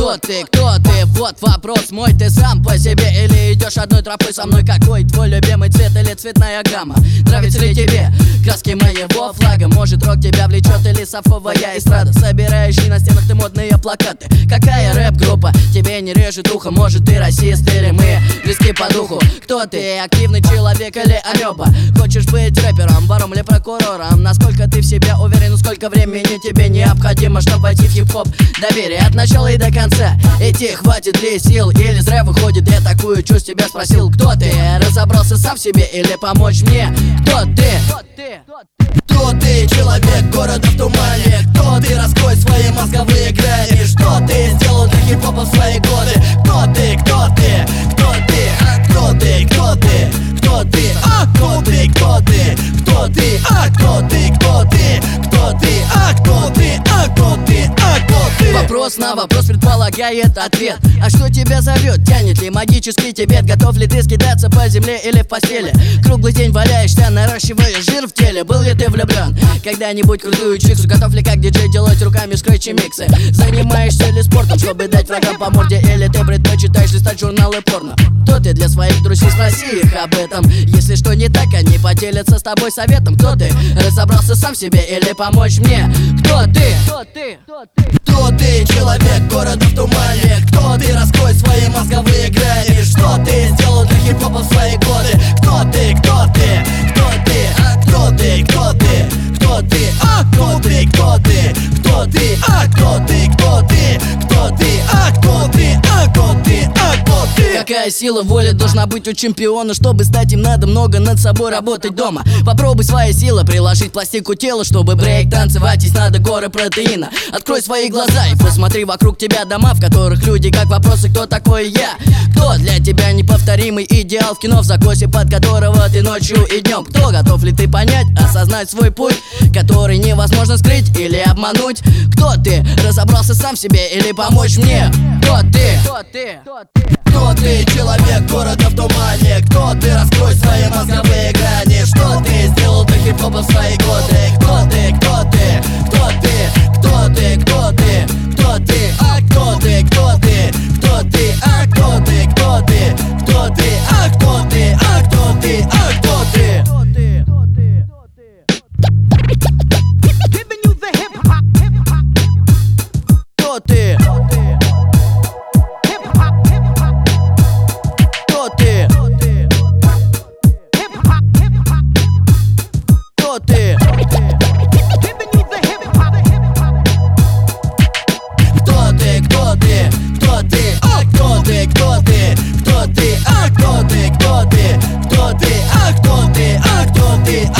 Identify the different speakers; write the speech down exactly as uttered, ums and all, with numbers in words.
Speaker 1: Кто ты, кто ты? Вот вопрос мой. Ты сам по себе или идешь одной тропой со мной? Какой твой любимый цвет или цветная гамма? Нравится ли тебе краски моего флага? Может, рок тебя влечет или совковая эстрада? Собираешь ли на стенах ты модные плакаты? Какая рэп-группа тебе не режет ухо? Может, ты расист или мы близки по духу? Кто ты, активный человек или амеба? Хочешь быть рэпером, вором или прокурором? Насколько ты в себе уверен, сколько времени тебе необходимо, чтобы войти в хип-хоп? Доверие от начала и до конца. Идти хватит ли сил или зря выходит? Я такую чушь тебя спросил. Кто ты? Разобрался сам в себе или помочь мне? Кто ты? Кто ты, человек города в тумане? Кто ты, раскрой свои мозговые грани? Что ты сделал для хип-хопа в свои годы? Кто ты, кто ты, кто ты, а кто ты, кто ты, кто ты, а кто ты, кто ты, кто ты, а кто ты, кто ты, кто ты, а кто ты, а кто ты, а кто ты? Вопрос на вопрос предполагает ответ. А что тебя зовет? Тянет ли магический Тибет? Готов ли ты скидаться по земле или в постели? Круглый день валяешься, наращивая жир в теле. Был ли ты влюблен когда-нибудь крутую чиксу? Готов ли как диджей делать руками скретчи миксы? Занимаешься ли спортом, чтобы дать врагам по морде? Или ты предпочитаешь листать журналы порно? Кто ты для своих друзей? Спроси их об этом. Если что не так, они поделятся с тобой советом. Кто ты? Разобрался сам в себе или помочь мне? Кто ты? Кто ты? Кто ты, человек города в тумане? Кто ты? Раскрой свои мозговые грани. Что ты сделал для хип-хопа в свои годы? Кто ты? Кто ты? Кто ты? А кто ты? Кто ты? Кто ты? А кто ты? Кто ты? Кто ты? А кто ты? Кто ты? Кто ты? А кто ты? А кто ты? А кто ты? Какая сила воли должна быть у чемпиона? Чтобы стать им, надо много над собой работать дома. Попробуй свои силы приложить пластику тела. Чтобы брейк танцевать, здесь надо горы протеина. Открой свои глаза и посмотри вокруг тебя дома, в которых люди как вопросы: кто такой я? Кто для тебя неповторимый идеал в кино, в закосе под которого ты ночью и днем? Кто? Готов ли ты понять, осознать свой путь, который невозможно скрыть или обмануть? Кто ты? Разобрался сам в себе или помочь мне? Кто ты? Кто ты? Кто ты, человек города в тумане? Кто ты? Раскрой свои мозговые грани. Что ты сделал для хип-хопа в свои годы? Кто ты? Кто ты? Кто ты? Кто ты? Кто ты? Кто ты? А кто ты? Кто ты? Кто ты? А кто ты? Кто ты? Кто ты? А кто ты? А кто ты? А кто ты? Кто ты? Кто ты? Кто ты? Кто ты? Кто ты? Кто ты? А кто ты? Кто ты? Кто ты? А кто ты? Кто ты? Кто ты? А кто ты? А кто ты?